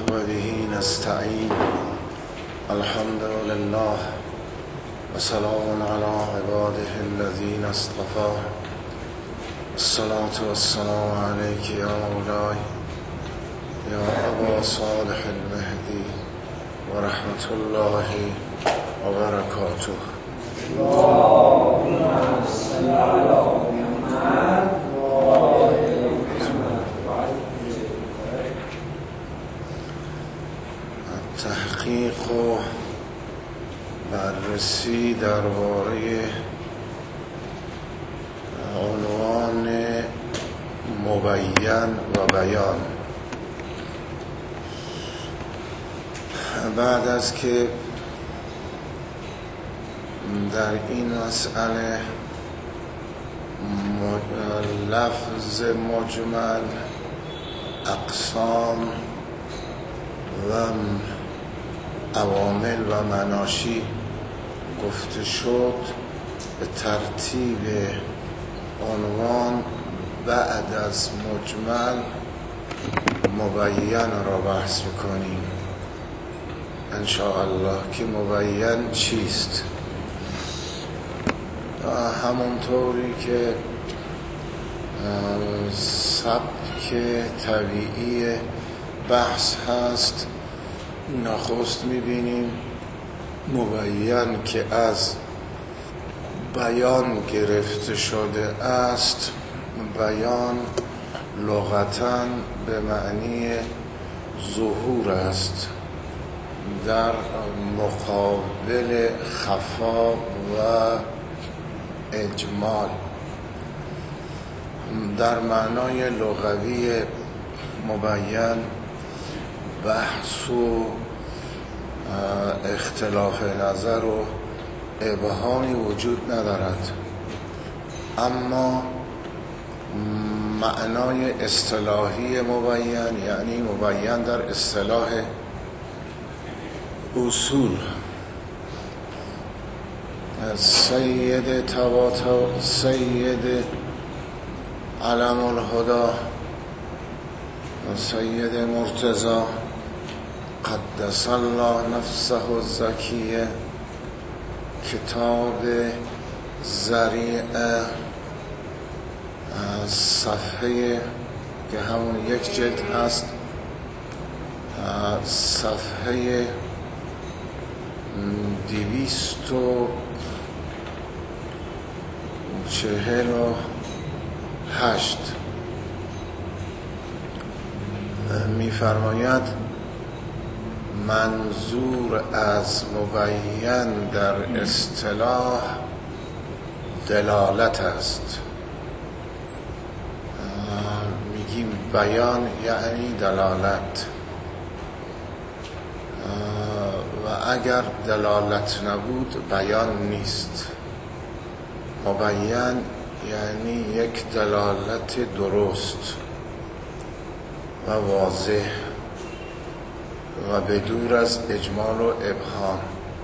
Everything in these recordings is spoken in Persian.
وبه نستعين الحمد لله وسلام على عباده الذين اصطفى الصلاة والسلام عليك يا مولاي يا أبا صالح المهدي ورحمة الله وبركاته. اللهم صل على محمد تحقیق و بررسی درباره عنوان مبین و بیان. بعد از که در این مسئله لفظ مجمل، اقسام و عوامل و مناشی گفته شد، به ترتیب عنوان بعد از مجمل مبین را بحث میکنیم انشاءالله که مبین چیست. همونطوری که سبک طبیعی بحث هست، نخست میبینیم مبین که از بیان گرفته شده است. بیان لغتاً به معنی ظهور است، در مقابل خفا و اجمال. در معنای لغوی مبین بحث و اختلاف نظر و ابهامی وجود ندارد، اما معنای اصطلاحی مبین یعنی مبین در اصطلاح اصول سید تواتر، سید علم الهدا، سید مرتضی قدس الله نفسه الزکیه، کتاب ذریعه، صفحه که همون یک جلد هست، صفحه 248 می‌فرماید منظور از مبین در اصطلاح دلالت است. میگیم بیان یعنی دلالت، و اگر دلالت نبود بیان نیست. مبین یعنی یک دلالت درست و واضح و بدور از اجمال و ابهام.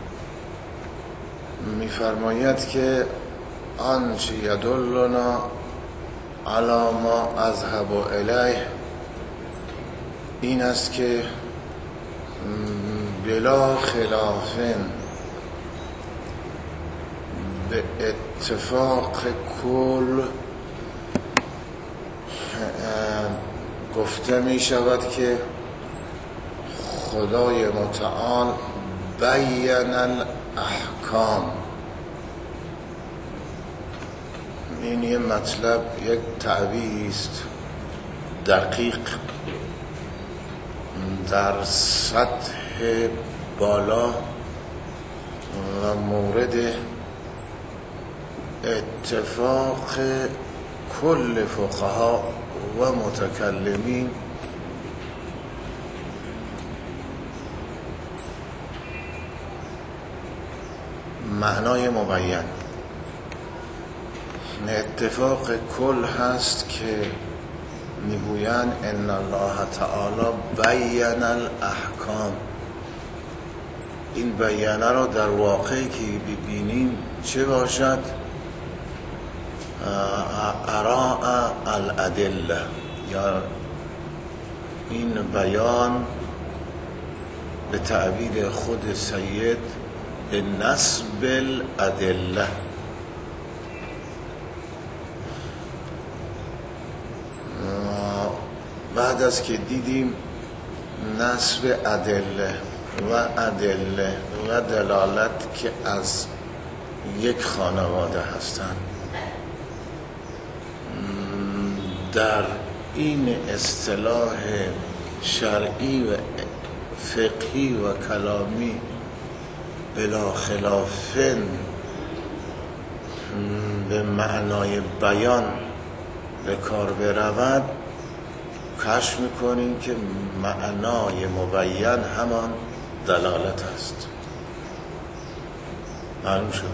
می‌فرماید که آنچه یدلنا علی ما اذهب الیه این است که بلا خلاف به اتفاق کل گفته می شود که خدای متعال بین الاحکام. این یه مطلب، یک تعبیری است دقیق در سطح بالا و مورد اتفاق کل فقها و متکلمین. معنای مبین اتفاق کل هست که میگویند ان الله تعالی بین الاحکام. این بیانه را در واقعی که ببینیم چه باشد؟ اراء الادله، یا این بیان به تعبیر خود سید به نصب الادله. بعد از که دیدیم نصب ادله و دلالت که از یک خانواده هستند، در این اصطلاح شرعی و فقهی و کلامی بلا خلافن به معنای بیان به کار برود، کشف میکنیم که معنای مبین همان دلالت است. معلوم شد؟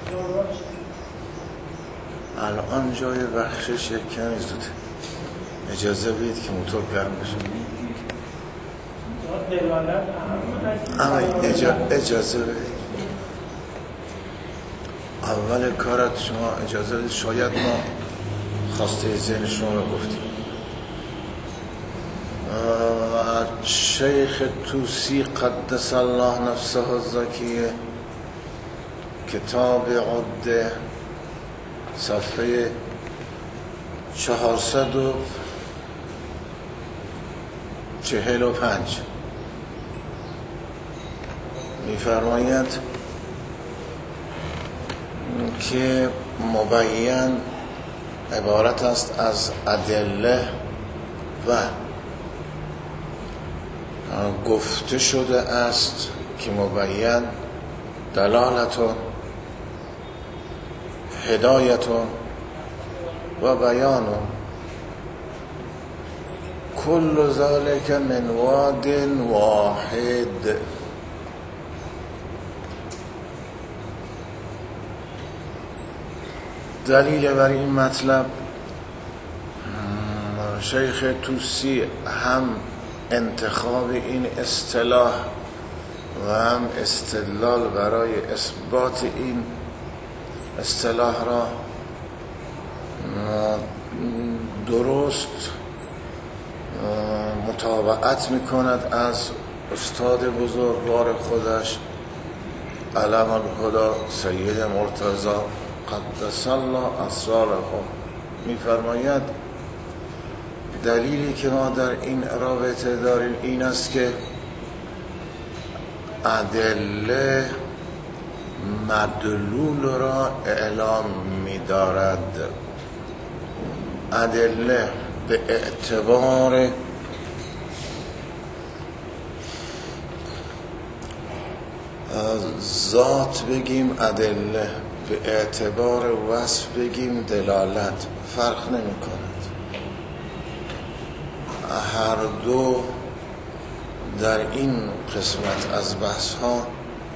الان جای بخشش یک کمی زوده، اجازه بدید که موتور گرم بشه. اما اجازه بدید اول کارت شما اجازه بدید، شاید ما خواسته ذهن شما رو گفتیم. شیخ توسی قدس الله نفسه الزکیه، کتاب عده، صفحه 445 می‌فرماید که مبین عبارت است از ادله و گفته شده است که مبین دلالتون، هدایتون و بیانون، کل ذلك من واد واحد. دلیل بر این مطلب شیخ توسی هم انتخاب این اصطلاح و هم استدلال برای اثبات این اصطلاح را درست متابعت میکند از استاد بزرگوار خودش علم الهدی سید مرتضی قدس الله اسراره. میفرماید دلیلی که ما در این رابطه داریم این است که ادله مدلول را اعلام می‌دارد. ادله به اعتبار ذات بگیم ادله، به اعتبار وصف بگیم دلالت، فرق نمی کند. هر دو در این قسمت از بحث ها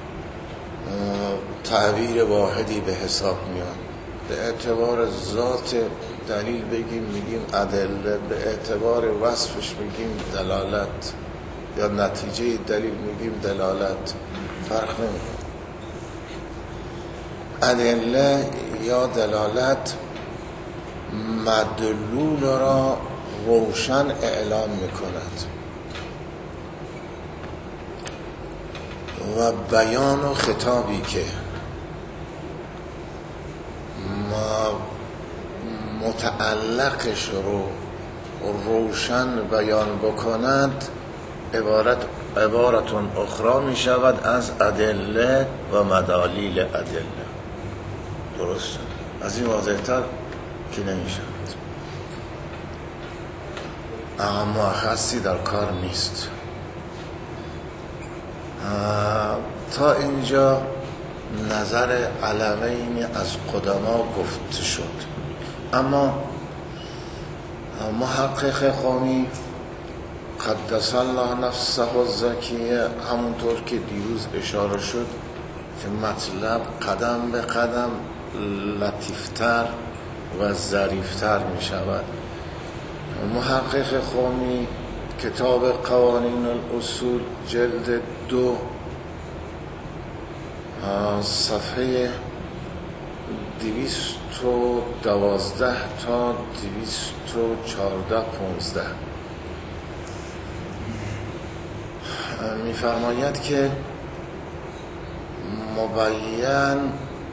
تعبیر واحدی به حساب میاد. به اعتبار ذات دلیل بگیم میگیم ادله، به اعتبار وصفش میگیم دلالت، یا نتیجه دلیل میگیم دلالت، فرق نمیکنه. ادله یا دلالت مدلول را روشن اعلام میکند و بیان و خطابی که متعلقش رو روشن بیان بکند عبارتون اخرى می شود از ادله و مدالیل ادله. درست؟ از این واضح‌تر که نمی شود. اما خاصی در کار نیست. تا اینجا نظر علمین از قدما گفته شد، اما محقق قومی قدس الله نفسه الزکیه همونطور که دیروز اشاره شد که مطلب قدم به قدم لطیفتر و ظریفتر می شود. محقق قومی کتاب قوانین الاصول جلد 2 صفحه 212 تا 214-15 می‌فرماید که مبین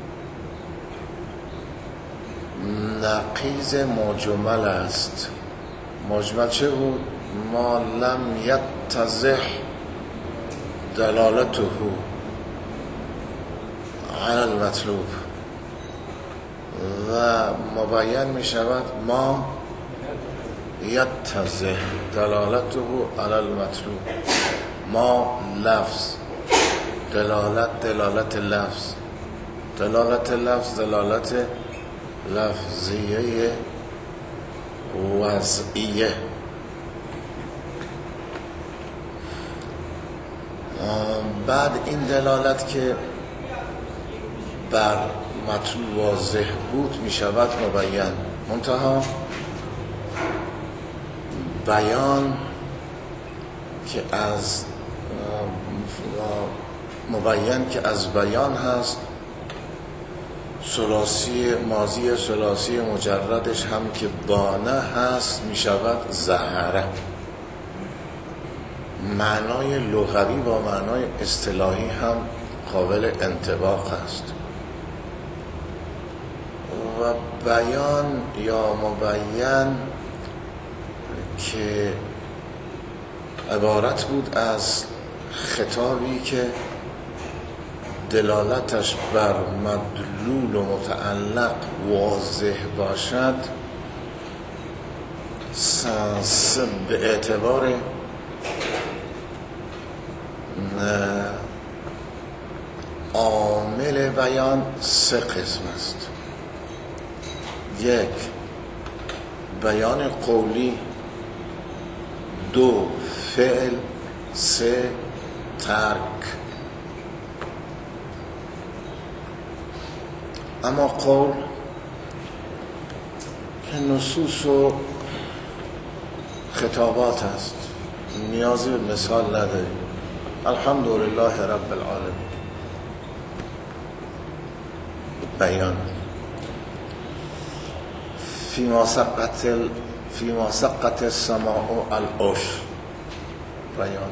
نقیض مجمل است. مجمل چه بود؟ ما لم یتضح دلالته علی المطلوب و مبین می شود ما یتضح دلالته علی المطلوب. ما لفظ، دلالت لفظ، دلالت لفظ دلالت لفظیه وضعیه. بعد این دلالت که بر مطلوب واضح بود می شود مبین. منتها بیان که از مبین که از بیان هست، ثلاثی ماضی ثلاثی مجردش هم که بانه هست می شود ظهره. معنای لغوی با معنای اصطلاحی هم قابل انطباق است و بیان یا مبین که عبارت بود از خطابی که دلالتش بر مدلول و متعلق واضح باشد، به اعتبار عامل بیان سه قسم است. یک، بیان قولی، دو فعل، سه ترک. اما قول که نصوص و خطابات است، نیازی به مثال نداریم. الحمدلله رب العالمین. بیان فیما سقط السماء العشر، بیان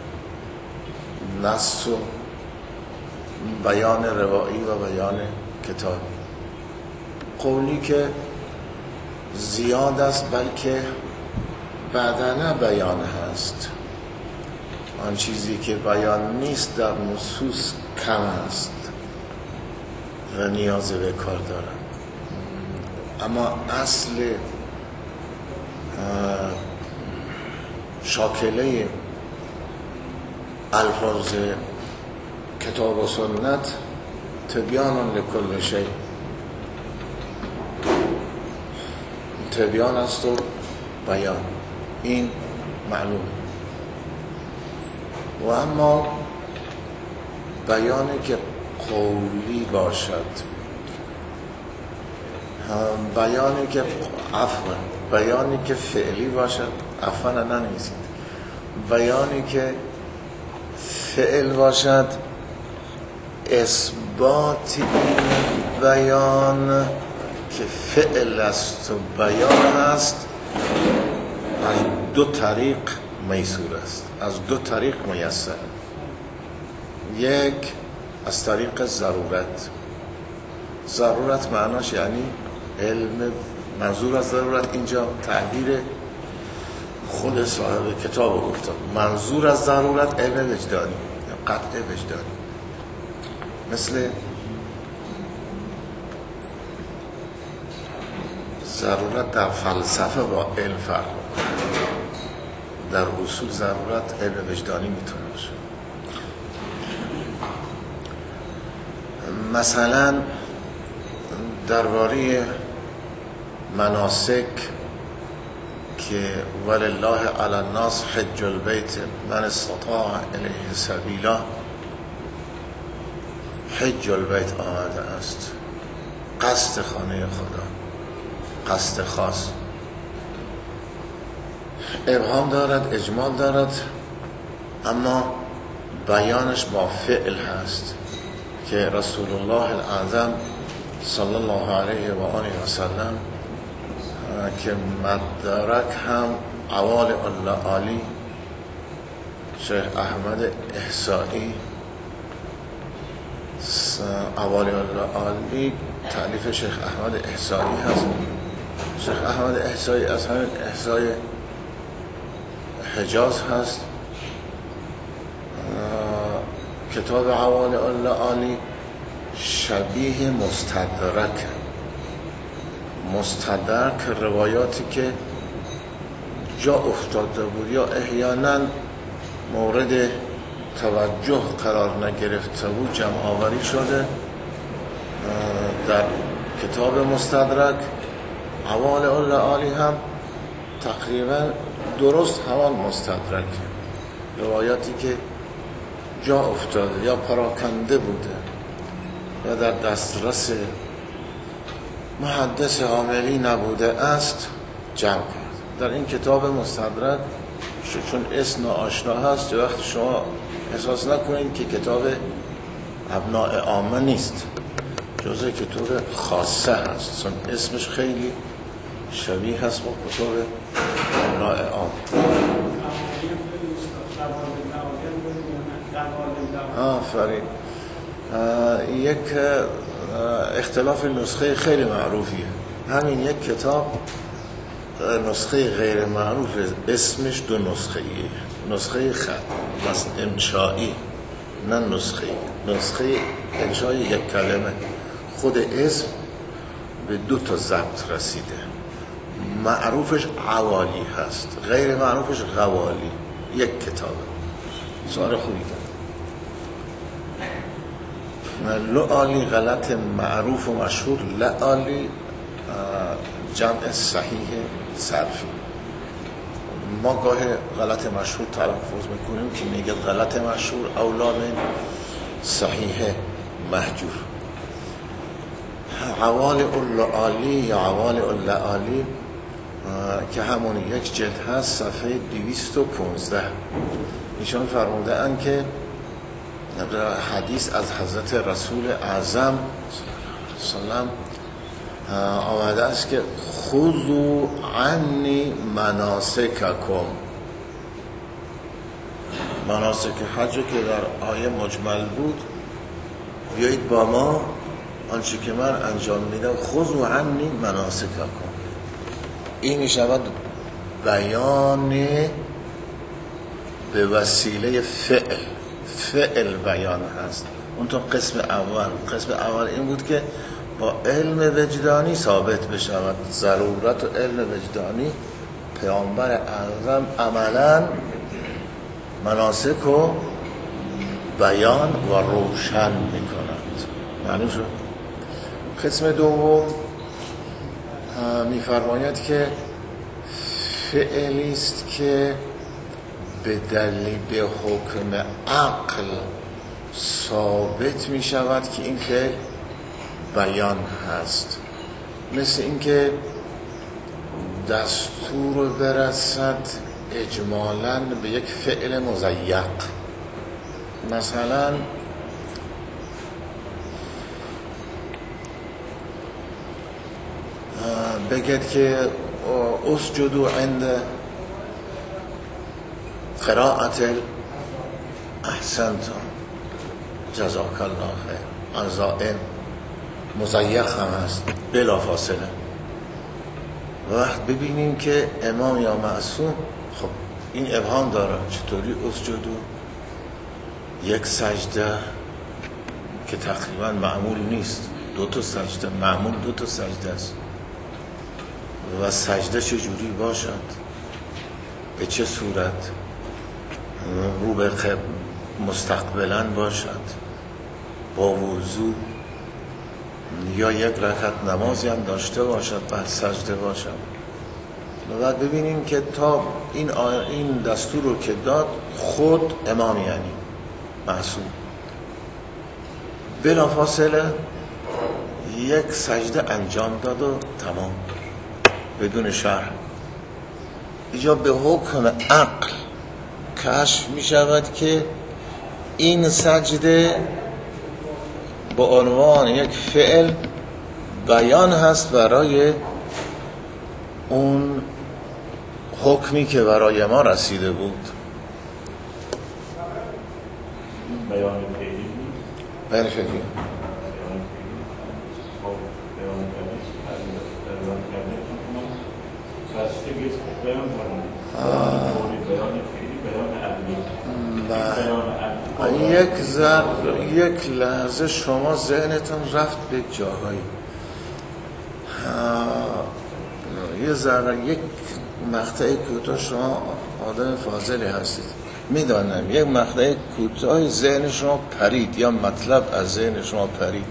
نص و بیان روایی و بیان کتابی. قولی که زیاد است بلکه بدنه بیان هست، آن چیزی که بیان نیست در نصوص کم است و نیاز به کار دارد. اما اصل شاکله الفاظ کتاب و سنت تبیان لکل شیء، تبیان است و بیان، این معلوم. و اما بیانی که قولی باشد، بیانی که بیانی که فعلی باشد، عفوا ننویسید، بیانی که فعل باشد، اثبات این بیان که فعل است و بیان است از دو طریق میسور است، از دو طریق میسر. یک، از طریق ضرورت. ضرورت معناش یعنی علم. منظور از ضرورت اینجا تعبیر خود صاحب کتاب گفته، منظور از ضرورت علم وجدانی یا قطع وجدانی. مثل ضرورت در فلسفه با علم فرق می‌کنه، در اصول ضرورت علم وجدانی میتونه باشه. مثلا درباره مناسک که ولله علی الناس حج البیت من استطاع الیه سبیلا، حج البیت آمده است، قصد خانه خدا، قصد خاص. ابهام دارد، اجمال دارد، اما بیانش با فعل هست که رسول الله الاعظم صلی الله علیه و آله و سلم که مدارک هم عوال الله عالی شیخ احمد احصایی عوالی العالی تألیف شیخ احمد احصایی هست. شیخ احمد احصایی از همین احصای حجاز هست. کتاب عوالی العالی شبیه مستدرک روایاتی که جا افتاده بود یا احیانا مورد توجه قرار نگرفته بود جمع آوری شده در کتاب مستدرک. عوالی العالی هم تقریبا درست همان مستدرک، روایاتی که جا افتاده یا پراکنده بوده یا در دسترس محدث عاملی نبوده است جمع کرد. در این کتاب مستدرک چون اسم ناآشنا هست، وقتی شما احساس نکنید که کتاب ابناء عامه نیست، جزء کتاب خاصه هست، چون اسمش خیلی شبیه هست با کتاب ابناء عام. آفرین. یک اختلاف نسخه خیلی معروفیه. همین یک کتاب نسخه غیر معروف اسمش دو نسخه ایه. نسخه خط مثل انشایی، نه نسخه انشایی یک کلمه، خود اسم به 2 تا ضبط رسیده. معروفش عوالی هست، غیر معروفش غوالی. یک کتابه. سوال خوبی کرد. لعالی غلط معروف و مشهور، لعالی جمع صحیح صرفی. ما گاه غلط مشهور تلفظ میکنیم که میگه غلط مشهور اولا من صحیح مهجور. عوالی اللعالی یا عوالی اللعالی که همون یک جلد هست، صفحه 215. ایشان فرموده اند که حدیث از حضرت رسول اعظم سلام آمده است که خذوا عنی مناسککم. مناسک حج که در آیه مجمل بود، بیایید با ما آنچه که من انجام میدم خذوا عنی مناسککم. این میشود بیان به وسیله فعل بیان هست. اون تو قسم اول این بود که با علم وجدانی ثابت بشود. ضرورت و علم وجدانی پیامبر اعظم عملا مناسک رو بیان و روشن میکنند. معلوم شد؟ قسم دوم میفرماید که فعلی است که به دلیل به حکم عقل ثابت می شود که این فعل بیان هست. مثل اینکه دستور برسد اجمالاً به یک فعل مضیق. مثلا بگید که اسجدوا عند قراءت احسنتم جزاک الله خیر. آن زائم مضیق هم هست بلا فاصله. وقت ببینیم که امام یا معصوم خب این ابهام داره، چطوری اسجدوا یک سجده که تقریبا معمول نیست، 2 تا سجده معمول 2 تا سجده است و سجده چجوری باشد، به چه صورت، رو به مستقبلا باشد، با وضو، یا یک رکعت نمازی هم داشته باشد بعد سجده باشد. و بعد ببینیم که تا این دستور رو که داد خود امام یعنی معصوم بلا فاصله یک سجده انجام داد و تمام بدون شرح. اینجا به حکم عقل کشف می شود که این سجده با عنوان یک فعل بیان هست برای اون حکمی که برای ما رسیده بود. بیان فعلی بود. بیان فعلی خب بیان فعلی بیان فعلی تصدیق بیان فعلی بیان فعلی بیان عدلی. یک لحظه شما ذهنتون رفت به جاهایی، یه ذره یک مقطع کوتاه، شما آدم فاضلی هستید، میدانم یک مقطع کوتاه ذهن شما پرید یا مطلب از ذهن شما پرید.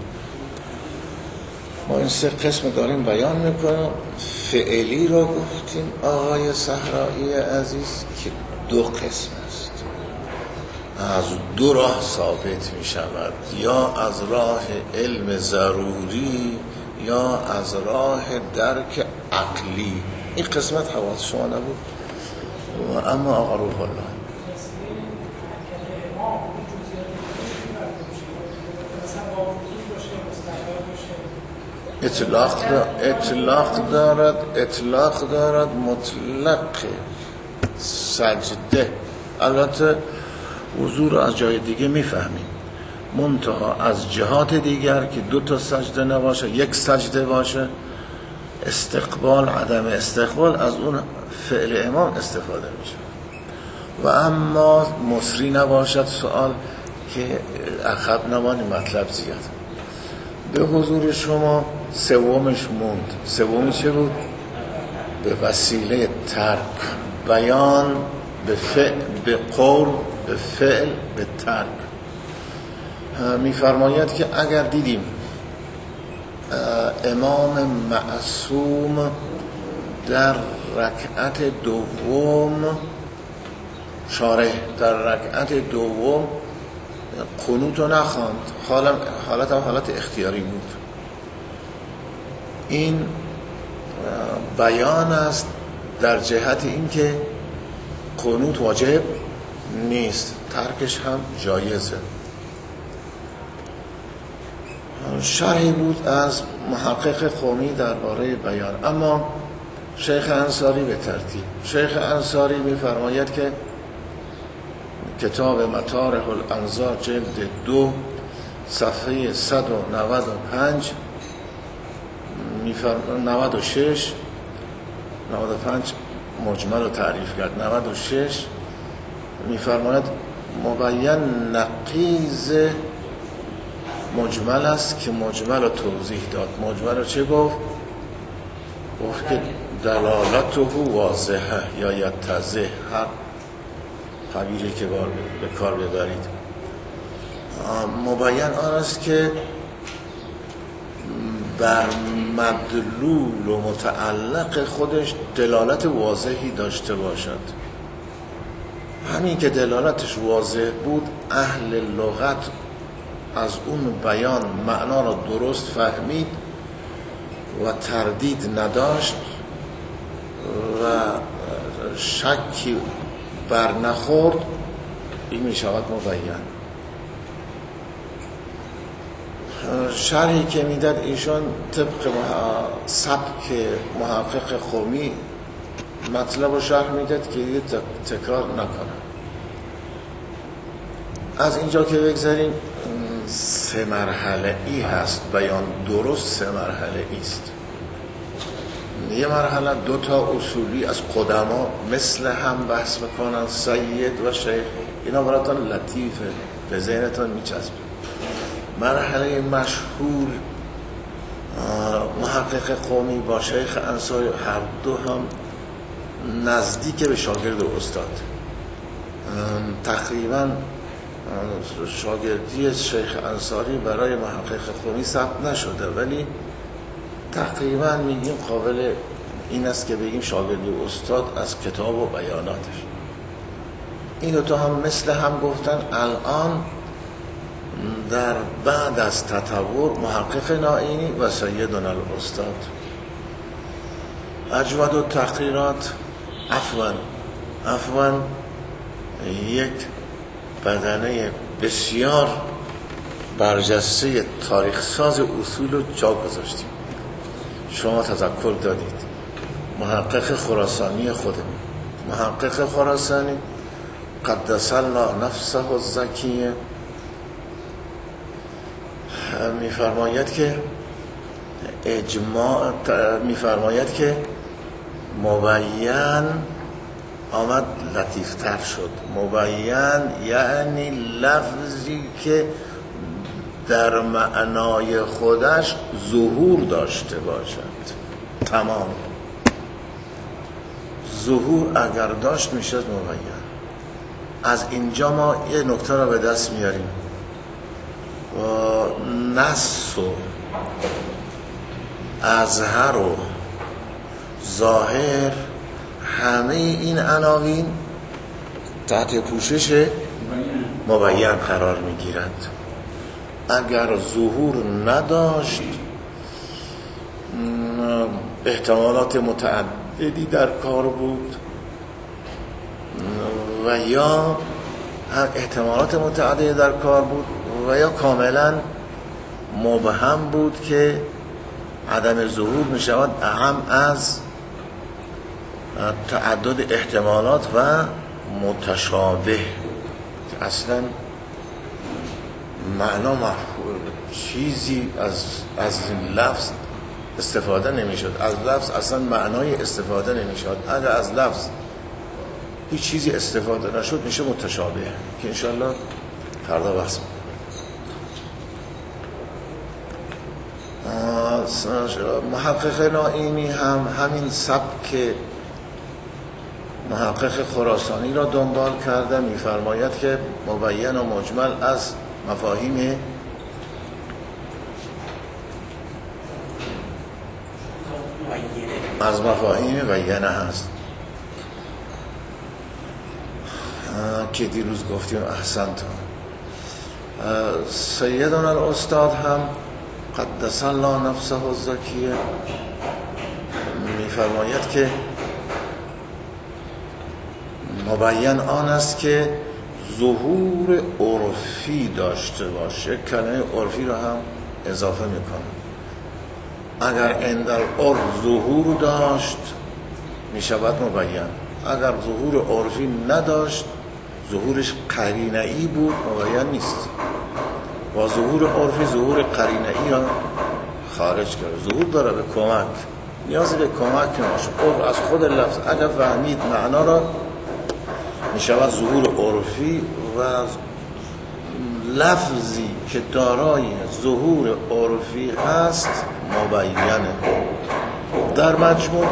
ما این 3 قسم داریم بیان میکنم. فعلی را گفتیم آقای صحرایی عزیز که 2 قسم است، از 2 راه ثابت می شود، یا از راه علم ضروری یا از راه درک عقلی. این قسمت حواس شما نبود. و اما آقا روح الله اطلاق دارد مطلق سجده. البته وضو رو از جای دیگه میفهمیم، منتها از جهات دیگر که 2 تا سجده نباشه، 1 سجده باشه، استقبال عدم استقبال، از اون فعل امام استفاده میشه. و اما مصری نباشد سوال که عقب نمانی، مطلب زیاد. به حضور شما 3مش موند. 3 چه بود؟ به وسیله ترک، بیان، به فعل، به قول، به فعل، به ترک. میفرماید که اگر دیدیم امام معصوم در رکعت دوم، شارح در رکعت دوم قنوت رو نخواند، حالت هم حالت اختیاری بود، این بیان است در جهت این که قنوت واجب نیست، ترکش هم جایزه. شرحی بود از محقق قومی درباره بیان. اما شیخ انصاری به ترتیب، شیخ انصاری می‌فرماید که کتاب مطارح الانظار جلد 2 صفحه 195 96 95 مجمل رو تعریف کرد، 96 می‌فرماید مبین نقیض مجمل است که مجمل رو توضیح داد. مجمل رو چه گفت؟ گفت که دلالته واضحه یا یتضح، هر تعبیری که به کار ببرید. مبین آن است که بر مدلول و متعلق خودش دلالت واضحی داشته باشد. همین که دلالتش واضح بود، اهل لغت از اون بیان معنا را درست فهمید و تردید نداشت و شکی بر نخورد، این می شود مبین. شرحی که میداد ایشان طبق سبک محقق قومی مطلب و شرح میداد که دیگه تکرار نکنه. از اینجا که بگذاریم 3 مرحله ای هست بیان درست، 3 مرحله ایست. یه مرحله 2 تا اصولی از قدما مثل هم بحث بکنن، سید و شیخ، اینا براتون لطیفه، به ذهنتون میچسبه. مرحله مشهور محقق قومی با شیخ انصاری، هر دو هم نزدیک به شاگرد و استاد. تقریبا شاگردی شیخ انصاری برای محقق قومی ثبت نشده، ولی تقریبا میگیم قابل این است که بگیم شاگردی و استاد از کتاب و بیاناتش. این دوتا هم مثل هم گفتن. الان در بعد از تطور محقق نائینی و سیدنا الاستاد اجود و تقریرات عفواً یک بدنه بسیار برجسته تاریخ ساز اصول رو جا گذاشتیم. شما تذکر دادید محقق خراسانی خودمون، محقق خراسانی قدس الله نفسه الزکیه میفرماید که مبین آمد لطیفتر شد. مبین یعنی لفظی که در معنای خودش ظهور داشته باشد. تمام ظهور اگر داشت میشد مبین. از اینجا ما یه نکته را به دست میاریم. نص و اظهر و ظاهر همه این عناوین تحت پوشش مبین قرار میگیرند. اگر ظهور نداشت احتمالات متعددی در کار بود و یا احتمالات متعددی در کار بود و یا کاملا مبهم بود که عدم ظهور می شود اهم از تعدد احتمالات و متشابه. اصلا معنا مفهوم چیزی از لفظ استفاده نمی شد. از لفظ اصلا معنای استفاده نمی شد. اگر از لفظ هیچ چیزی استفاده نشد میشه متشابه که انشاءالله فردا بحث میکنم. محقق نائینی هم همین سبک محقق خراسانی را دنبال کرده. میفرماید که مبین و مجمل از مفاهیم بیانه هست که دیروز گفتیم. احسنت. سیدنا الاستاد هم قدس الله نفسه الزکیه میفرماید که مبین آن است که ظهور عرفی داشته باشه. کلمه عرفی را هم اضافه میکنه. اگر عند العرف ظهور داشت میشود مبین. اگر ظهور عرفی نداشت ظهورش قرینه‌ای بود مبین نیست. با ظهور عرفی ظهور قرینه‌ای را خارج کرد. ظهور داره به کمک، نیازی به کمک نمیشه. عرف از خود لفظ اگر فهمید معنا را میشود ظهور عرفی و لفظی که دارای ظهور عرفی هست مبینه. در مجموع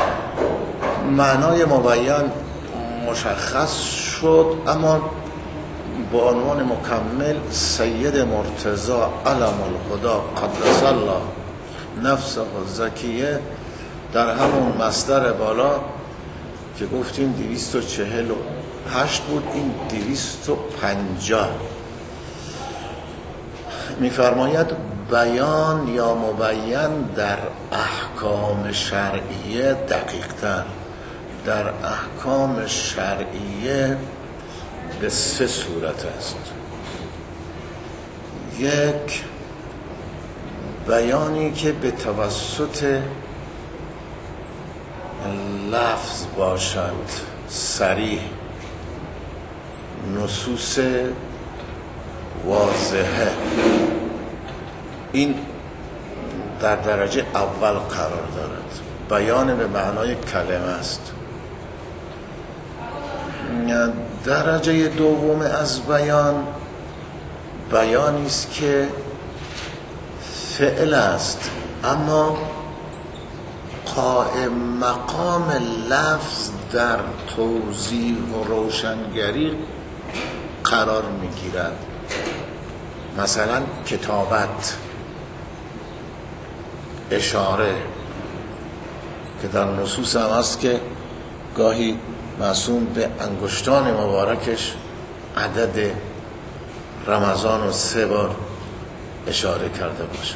معنای مبین مشخص شد، اما با عنوان مکمل سید مرتضی علم الهدا قدس الله نفسه الزکیه در همون مصدر بالا که گفتیم 248 بود، این 250 میفرماید بیان یا مبین در احکام شرعیه دقیق‌تر. در احکام شرعیه به 3 صورت است. یک، بیانی که به توسط لفظ باشد، صریح، نصوص واضحه، این در درجه اول قرار دارد. بیان به معنای کلمه است. درجه دوم از بیان بیانی است که فعل است اما قائم مقام لفظ در توضیح و روشنگری قرار میگیرد. مثلا کتابت، اشاره که در نصوص هم هست که گاهی معصوم به انگشتان مبارکش عدد رمضان رو 3 بار اشاره کرده باشد،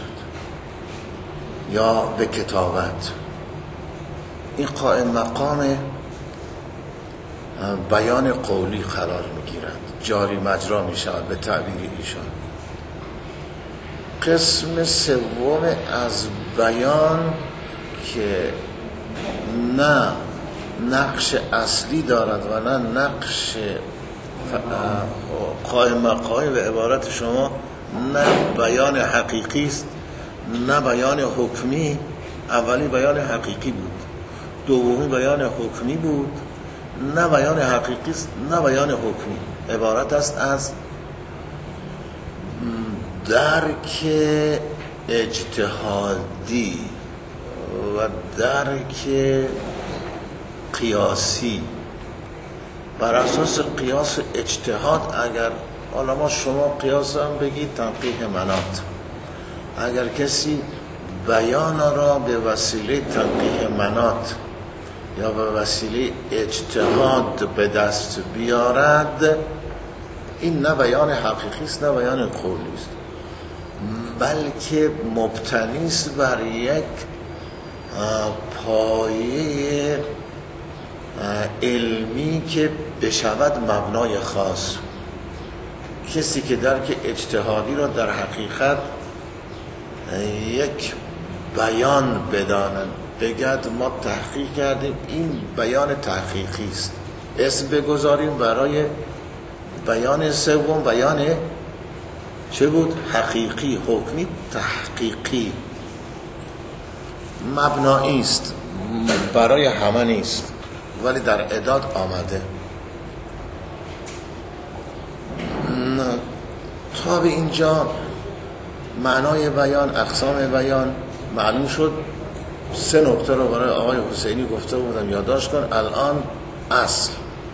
یا به کتابت. این قائم مقام بیان قولی قرار میگیرد، جاری مجرا میشود به تعبیر ایشان. قسم سوم از بیان که نه نقش اصلی دارد و نه نقش قائم مقام، به عبارت شما نه بیان حقیقی است نه بیان حکمی. اولی بیان حقیقی بود، دومی بیان حکمی بود. نه بیان حقیقی است نه بیان حکمی، عبارت است از درک اجتهادی و درک قیاسی. بر اساس قیاس اجتهاد، اگر حالا شما قیاس هم بگید تنقیح مناط، اگر کسی بیان را به وسیله تنقیح مناط یا به وسیله اجتهاد به دست بیارد، این نه بیان حقیقی است نه بیان قولی است، بلکه مبتنی است بر یک پایه علمی که بشود مبنای خاص. کسی که درک اجتهادی را در حقیقت یک بیان بدانند، بگد ما تحقیق کردیم این بیان تحقیقی است، اسم بگذاریم برای بیان سوم، بیان چه بود؟ حقیقی، حکمی، تحقیقی، مبنایی است، برای همه نیست ولی در اعداد آمده. تا به اینجا معنای بیان، اقسام بیان معلوم شد. 3 نکته رو برای آقای حسینی گفته بودم یادداشت کن. الان اصل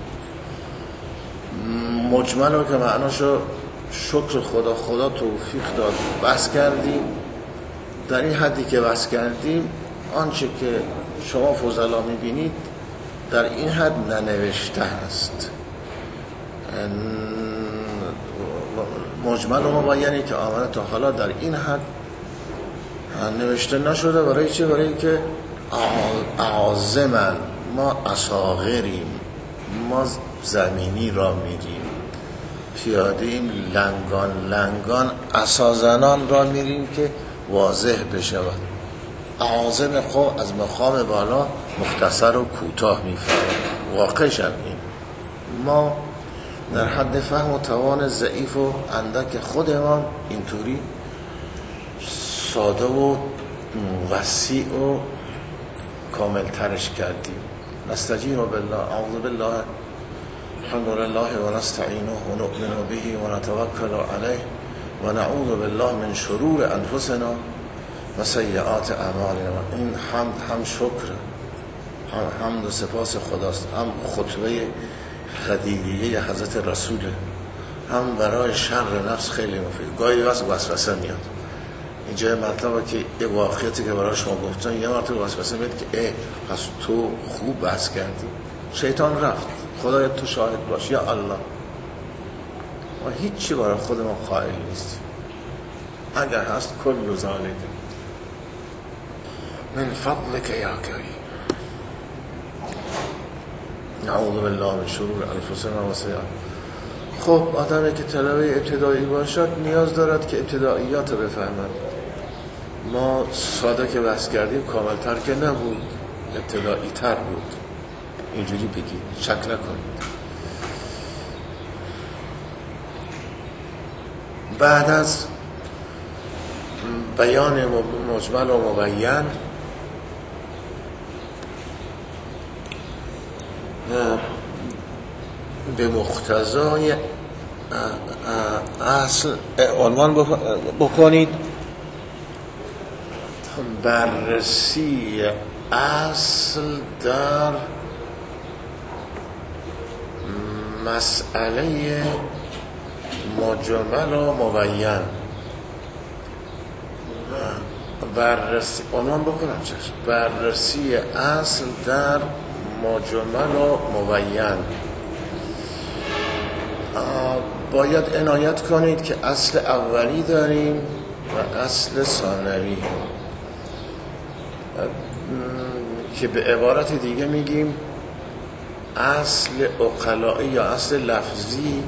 مجمل رو که معناشو شکر خدا توفیق داد بحث کردیم. در این حدی که بحث کردیم آنچه که شما فضلا میبینید در این حد ننوشته است. مجمل و مبینی که آمده تا حالا در این حد نوشته نشده. برای چه؟ برای اینکه عازمن، ما اصاغریم، ما زمینی را میریم، پیاده‌ایم، لنگان اسازنان را میریم که واضح بشود. عازم خواه از مقام بالا مختصر و کوتاه میفرماید. واقعش هم این، ما در حد فهم و توان ضعیف و اندک خودمان اینطوری ساده و وسیع و کامل ترش کردیم. نستجین بالله، اعوذ بالله، الحمد لله و نستعینه و نؤمن به و نتوکل علیه و نعوذ بالله من شرور انفسنا و سیئات اعمالنا. این هم شکر، هم حمد و سپاس خداست، هم خطبه خدیجه حضرت رسول، هم برای شر نفس خیلی مفید. گاهی وسوسه میاد. اینجا مطلبه که یه واقعیتی که برای شما گفتن یه مرتبه وسوسه میاد که پس تو خوب بحث کردی، شیطان رفت، خدای تو شاهد باش، یا الله ما هیچی برای خودمون قائل نیستیم. اگر هست کل ذالک من فضلک یا کریم. نعوذ بالله من شرور انفسنا و سیئات. خب آدمی که طلبه ابتدایی باشد نیاز دارد که ابتداییات رو بفهمد. ما ساده که بحث کردیم کاملتر که نبود، ابتدایی تر بود. اینجوری بگید، شک نکنید. بعد از بیان مجمل و مبین به مقتضای اصل عنوان بکنید بررسی اصل در مسئله مجمل و مبین. بررسی عنوان بکنم چشم، بررسی اصل در مجمل و مبین. باید عنایت کنید که اصل اولی داریم و اصل ثانوی که به عبارت دیگه میگیم اصل عقلائی یا اصل لفظی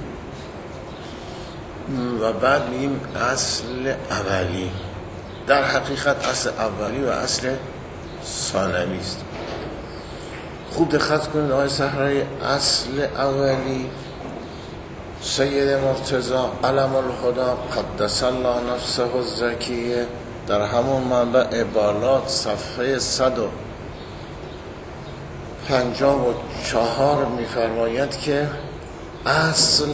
و بعد میگیم اصل اولی. در حقیقت اصل اولی و اصل ثانوی است. خوب دقت کنید آقای صحرایی، اصل اولی سید مرتضی علم الهدا قدس الله نفسه الزکیه در همون منبع بالات صفحه 154 می‌فرماید که اصل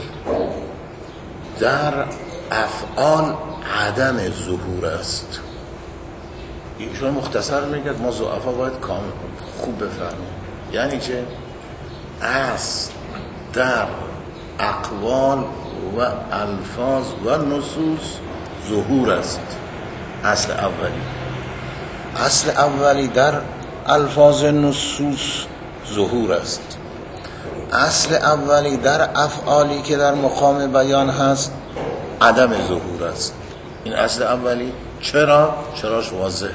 در افعال عدم ظهور است. ایشون مختصر میگه ما ضعفا باید کامل خوب بفهمیم. یعنی چه؟ اصل در اقوال و الفاظ و نصوص ظهور است. اصل اولی در الفاظ نصوص ظهور است. اصل اولی در افعالی که در مقام بیان هست عدم ظهور است. این اصل اولی. چراش واضحه.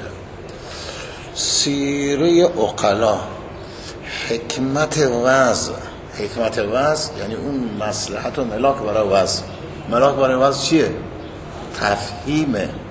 سیره عقلا، حکمت وضع یعنی اون مصلحت و ملاک برای وضع. ملاک برای وضع چیه؟ تفهیم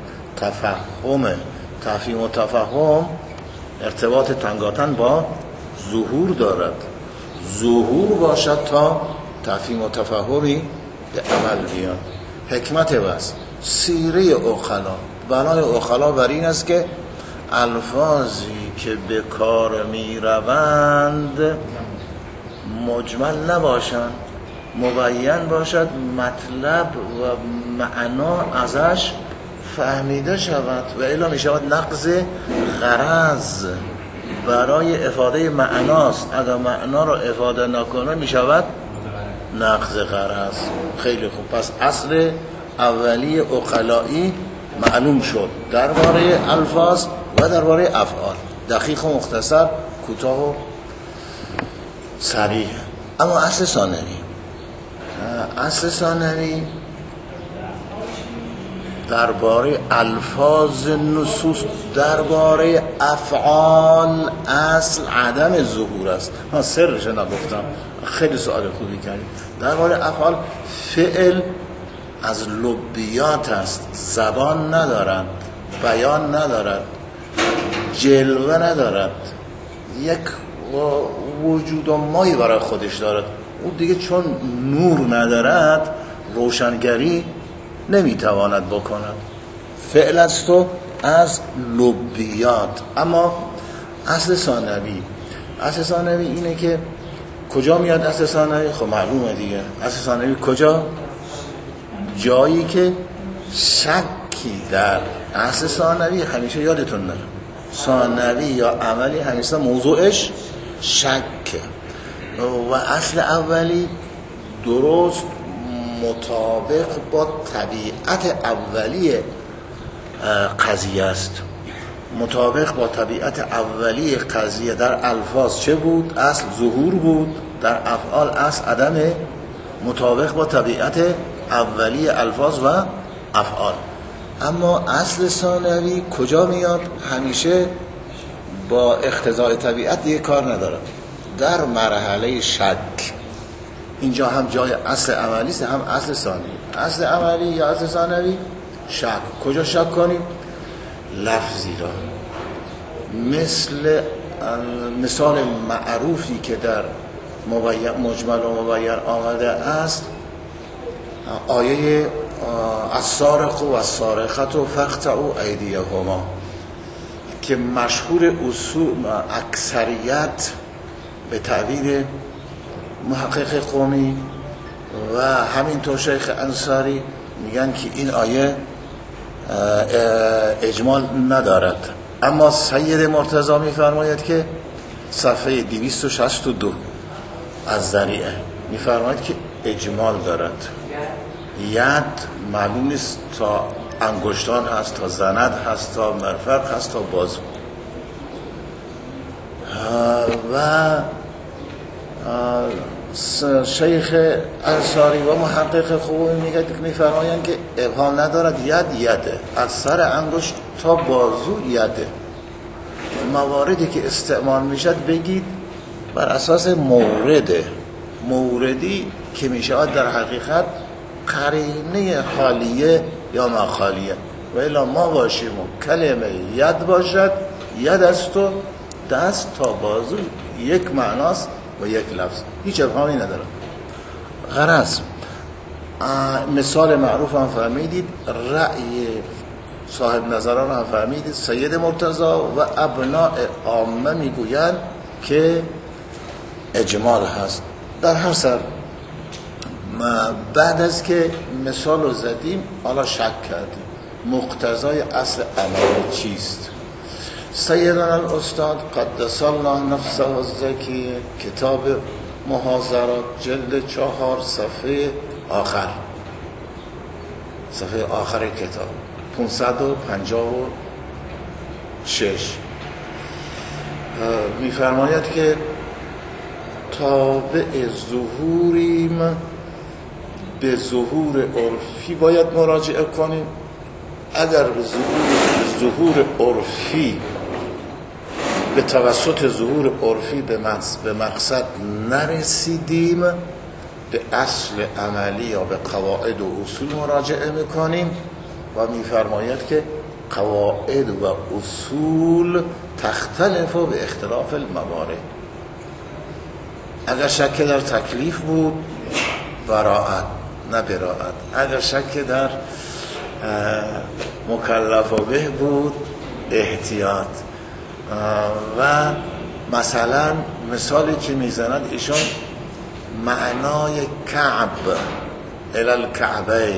و تفهم ارتباط تنگاتن با ظهور دارد. ظهور باشد تا تفهیم و تفهمی به عمل بیان. حکمت وضع سیره عقلا، بنای عقلا بر این است که الفاظی که به کار می روند مجمل نباشند، مبین باشد، مطلب و معنا ازش فهمیده شود و الا می شود نقض غرض برای افاده معناست. اگر معنا را افاده نکنه می شود نقض غرض. خیلی خوب. پس اصل اولی عقلایی معلوم شد درباره الفاظ و درباره افعال. دقیق و مختصر، کوتاه و صریح. اما اصل ثانوی درباره الفاظ نصوص، درباره افعال اصل عدم ظهور است. سرش نگفتم، خیلی سوال خوبی کردید. درباره افعال، فعل از لبیات است، زبان ندارد، بیان ندارد، جلوه ندارد، یک وجود و مایی برای خودش دارد. او دیگه چون نور ندارد روشنگری نمیتواند بکند. فعل است و از لبیات. اما اصل ثانوی اینه که کجا میاد اصل ثانوی؟ خب معلومه دیگه. اصل ثانوی کجا؟ جایی که شکی در اصل ثانوی، همیشه یادتون نره ثانوی یا عملی همیشه موضوعش شکه و اصل اولی درست مطابق با طبیعت اولی قضیه است. مطابق با طبیعت اولی قضیه در الفاظ چه بود؟ اصل ظهور بود. در افعال اصل عدم مطابق با طبیعت اولی الفاظ و افعال. اما اصل ثانوی کجا میاد؟ همیشه با اقتضای طبیعت دیگه کار نداره. در مرحله شک. اینجا هم جای اصل عملی است، هم اصل ثانوی. اصل عملی یا اصل ثانوی شک. کجا شک کنیم؟ لفظی را. مثال معروفی که در مجمل و مبین آمده است آیه السارق و السارقة فاقطعوا ایدیهما که مشهور اصول اکثریت به تعبیر محقق قومی و همینطور شیخ انصاری میگن که این آیه اجمال ندارد. اما سید مرتضی میفرماید که صفحه 262 از ذریعه میفرماید که اجمال دارد. ید معلوم نیست تا انگشتان هست، تا زند هست، تا مرفق هست، تا بازو. و شیخ انصاری و محقق خوبی میفرمایند که ابهام ندارد. یده از سر انگشت تا بازو یده. مواردی که استعمال میشد بگید بر اساس موردی که میشود در حقیقت قرینه حالیه یا مخالیه و الا ما باشیم و کلمه ید باشد، ید است و دست تا بازو یک معناست و یک لفظ، هیچ ابهامی نداره. غرض مثال معروف هم فهمیدید، رأی صاحب نظران هم فهمیدید، سید مرتضی و ابناء عامه میگویند که اجمال هست. در هر سر بعد از که مثال رو زدیم حالا شک کردیم مقتضای اصل عمل چیست. سیدنا الاستاد قدس الله نفسه الزکی کتاب محاضرات جلد 4 صفحه آخر کتاب 556 میفرماید که تابع ظهوریم به ظهور عرفی باید مراجعه کنیم. اگر به ظهور عرفی به توسط ظهور عرفی به مقصد نرسیدیم، به اصل عملی یا به قواعد و اصول مراجعه میکنیم و میفرماید که قواعد و اصول تختلف به اختلاف الموارد. اگر شک در تکلیف بود براءت نه براءت، اگر شک در مکلف به بود احتیاط. و مثلا مثالی که میزند ایشون معنای کعب الی الکعبین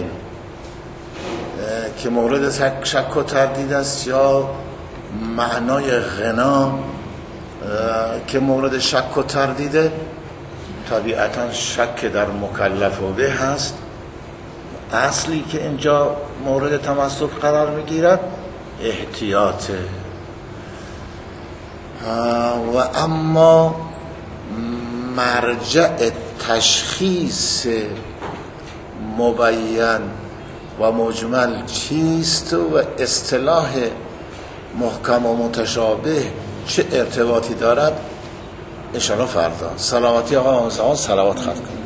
که مورد شک و تردید است، یا معنای غنا که مورد شک و تردیده. طبیعتا شک در مکلف به هست. اصلی که اینجا مورد تمسک قرار میگیرد احتیاطه. و اما مرجع تشخیص مبین و مجمل چیست و اصطلاح محکم و متشابه چه ارتباطی دارد، انشاءالله فردا. سلامتی آقا صلوات خط کن.